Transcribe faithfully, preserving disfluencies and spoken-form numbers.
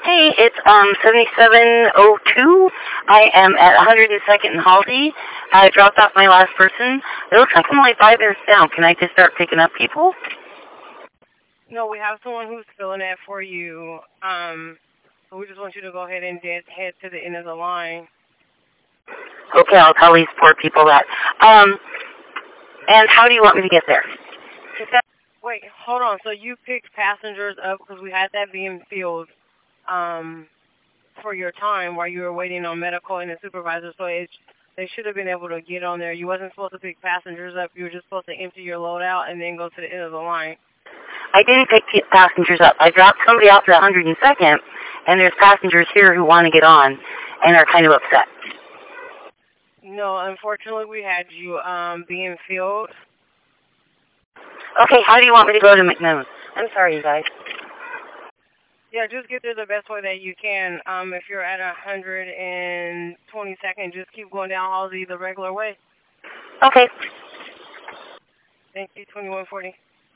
Hey, it's um seventy-seven oh two. I am at one hundred second and Halsey. I dropped off my last person. It looks like I'm only five minutes down. Can I just start picking up people? No, we have someone who's filling that for you. Um, so we just want you to go ahead and just head to the end of the line. Okay, I'll tell these poor people that. Um, and how do you want me to get there? That, wait, hold on. So you picked passengers up because we had that being filled um, for your time while you were waiting on medical and the supervisor. So it, they should have been able to get on there. You wasn't supposed to pick passengers up. You were just supposed to empty your load out and then go to the end of the line. I didn't pick passengers up. I dropped somebody off at one hundred second, and there's passengers here who want to get on and are kind of upset. No, unfortunately, we had you um, being filled. Okay, how do you want me to go to McMillan? I'm sorry, you guys. Yeah, just get there the best way that you can. Um, if you're at one hundred twenty-second, just keep going down Halsey the regular way. Okay. Thank you, twenty-one forty.